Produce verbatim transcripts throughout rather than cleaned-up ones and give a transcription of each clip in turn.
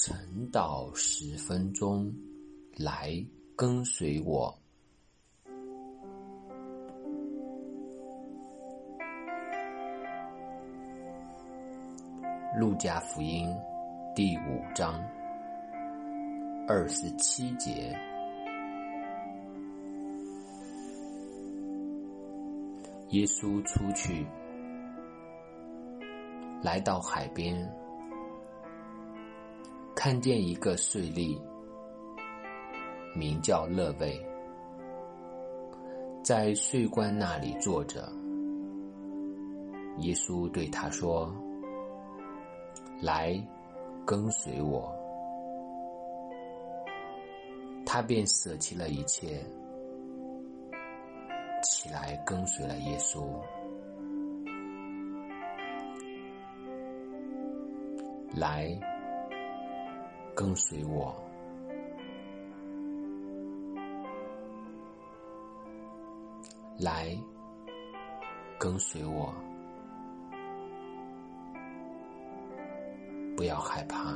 晨祷十分钟，来跟随我。路加福音第五章二十七节，耶稣出去，来到海边，看见一个税吏，名叫勒位，在税关那里坐着。耶稣对他说：来，跟随我。他便舍弃了一切，起来跟随了耶稣。来，跟随我。来，跟随我。不要害怕，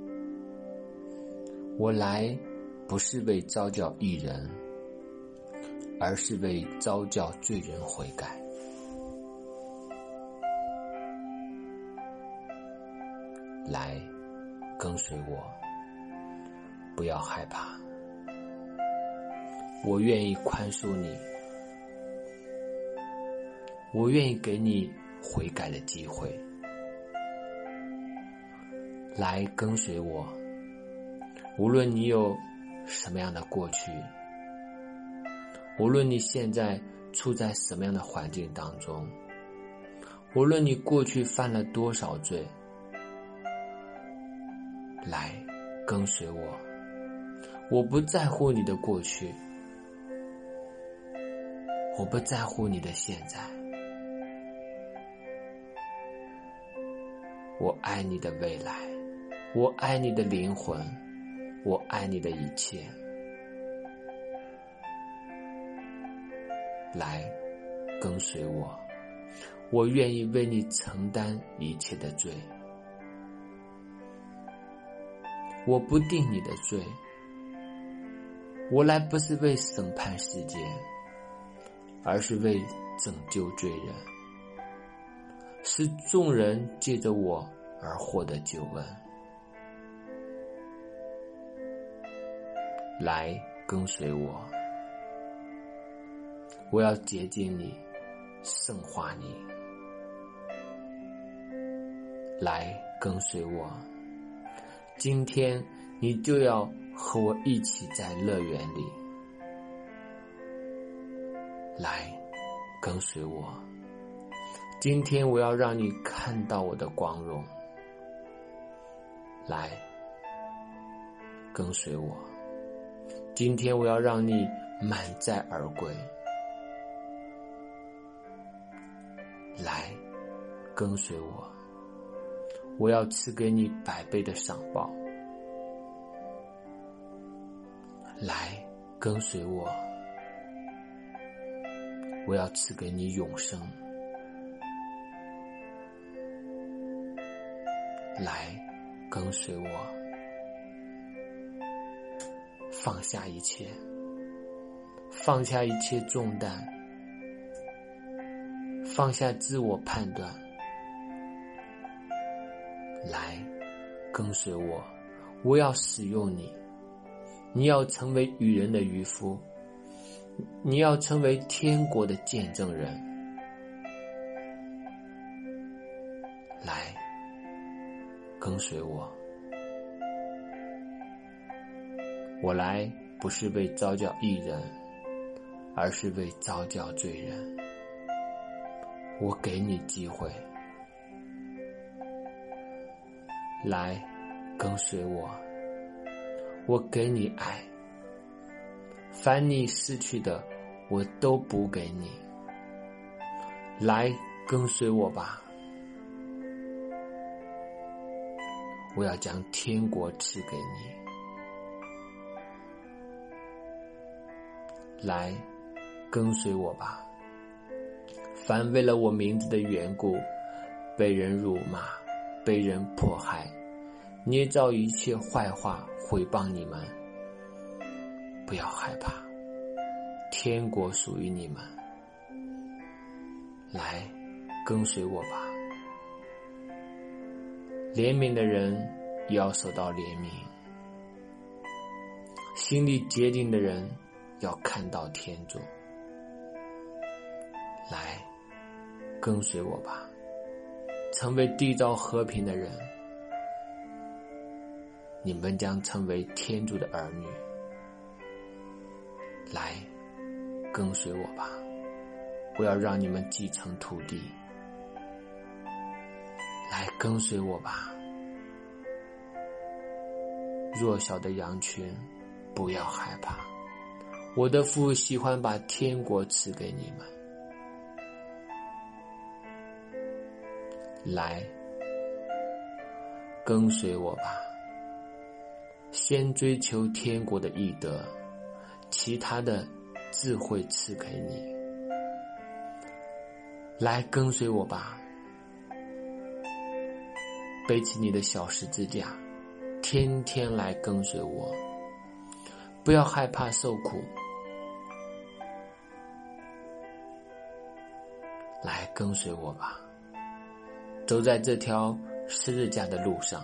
我来不是为召叫义人，而是为召叫罪人悔改。来，跟随我，不要害怕，我愿意宽恕你，我愿意给你悔改的机会。来跟随我，无论你有什么样的过去，无论你现在处在什么样的环境当中，无论你过去犯了多少罪，来跟随我。我不在乎你的过去，我不在乎你的现在，我爱你的未来，我爱你的灵魂，我爱你的一切。来，跟随我，我愿意为你承担一切的罪。我不定你的罪，我来不是为审判世界，而是为拯救罪人，使众人借着我而获得救恩。来跟随我，我要洁净你，圣化你。来跟随我，今天你就要和我一起在乐园里。来跟随我，今天我要让你看到我的光荣。来跟随我，今天我要让你满载而归。来跟随我，我要赐给你百倍的赏报。来跟随我，我要赐给你永生。来跟随我，放下一切，放下一切重担，放下自我判断。来跟随我，我要使用你，你要成为与人的渔夫，你要成为天国的见证人。来跟随我，我来不是为召叫义人，而是为召叫罪人。我给你机会，来跟随我，我给你爱，凡你失去的，我都补给你。来跟随我吧，我要将天国赐给你。来跟随我吧，凡为了我名字的缘故被人辱骂，被人迫害， 捏造一切坏话毁谤你们，不要害怕，天国属于你们，来跟随我吧。怜悯的人也要受到怜悯，心里坚定的人要看到天主。来跟随我吧，成为缔造和平的人，你们将成为天主的儿女。来跟随我吧，我要让你们继承土地。来跟随我吧，弱小的羊群，不要害怕，我的父喜欢把天国赐给你们。来跟随我吧，先追求天国的义德，其他的智慧赐给你。来跟随我吧，背起你的小十字架，天天来跟随我，不要害怕受苦。来跟随我吧，走在这条十字架的路上，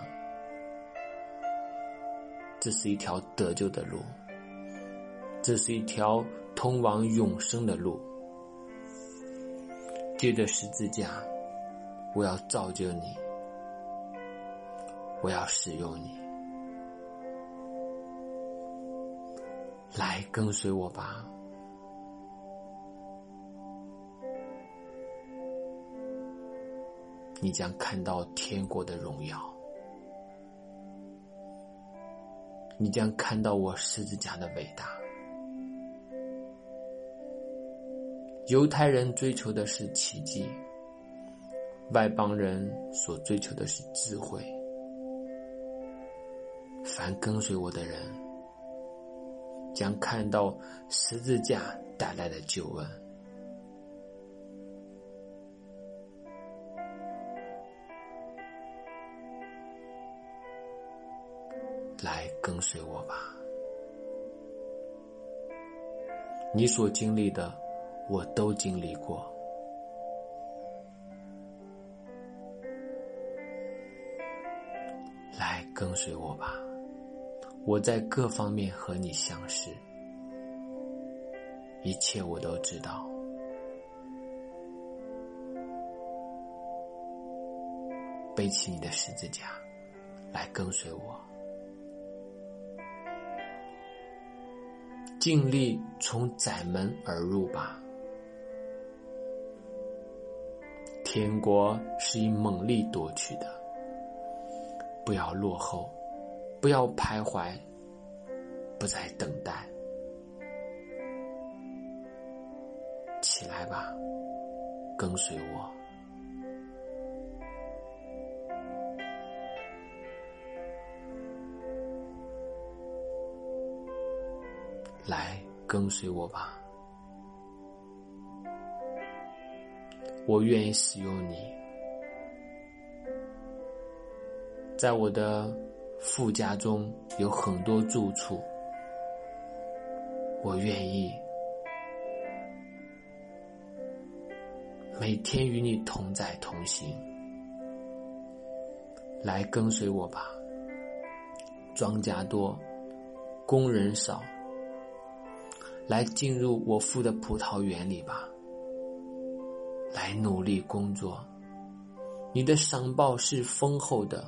这是一条得救的路，这是一条通往永生的路。借着十字架，我要造就你，我要使用你。来跟随我吧，你将看到天国的荣耀，你将看到我十字架的伟大。犹太人追求的是奇迹，外邦人所追求的是智慧。凡跟随我的人，将看到十字架带来的救恩。来跟随我吧，你所经历的我都经历过。来跟随我吧，我在各方面和你相识，一切我都知道。背起你的十字架，来跟随我，尽力从窄门而入吧。天国是以猛力夺取的，不要落后，不要徘徊，不再等待。起来吧，跟随我。来跟随我吧，我愿意使用你，在我的父家中有很多住处，我愿意每天与你同在同行。来跟随我吧，庄稼多，工人少，来进入我父的葡萄园里吧，来努力工作，你的赏报是丰厚的。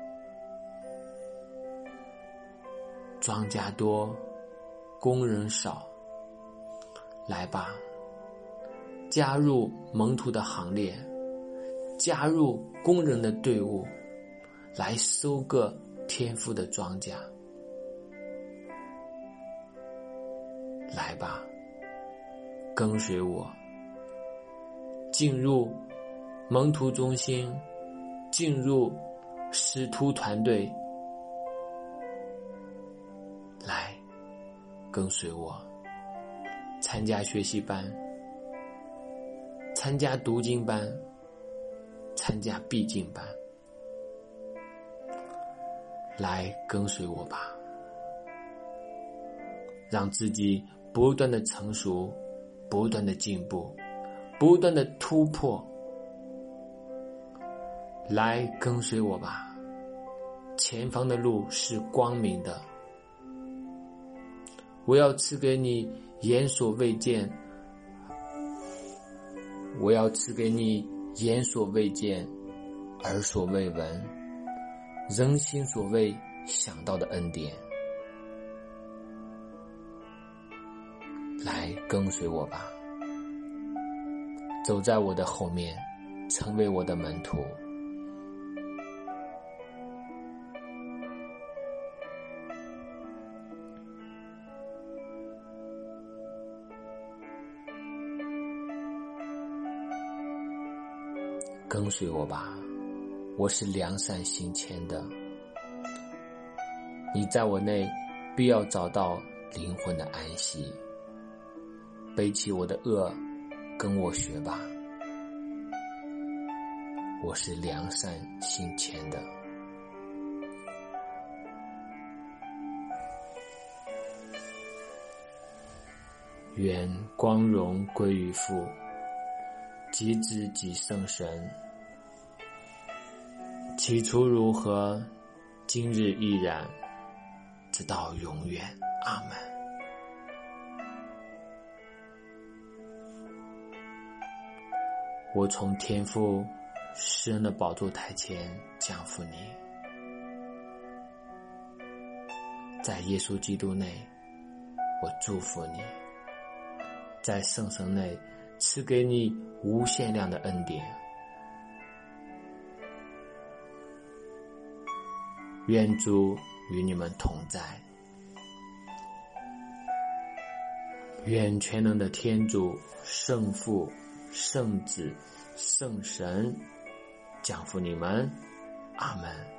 庄稼多，工人少，来吧，加入门徒的行列，加入工人的队伍，来收割天父的庄稼。来吧，跟随我，进入门徒中心，进入使徒团队。来跟随我，参加学习班，参加读经班，参加必经班。 来跟随我吧，让自己不断的成熟，不断的进步，不断的突破。来跟随我吧，前方的路是光明的。我要赐给你眼所未见，我要赐给你眼所未见，耳所未闻，人心所未想到的恩典。来跟随我吧，走在我的后面，成为我的门徒。跟随我吧，我是良善心谦的。你在我内必要找到灵魂的安息。背起我的恶，跟我学吧。我是良善心谦的。愿光荣归于父，及子及圣神，起初如何，今日依然，直到永远。阿们。我从天父施恩的宝座台前降服你，在耶稣基督内，我祝福你，在圣神内赐给你无限量的恩典。愿主与你们同在，愿全能的天主、圣父、圣子、圣神降福你们。阿们。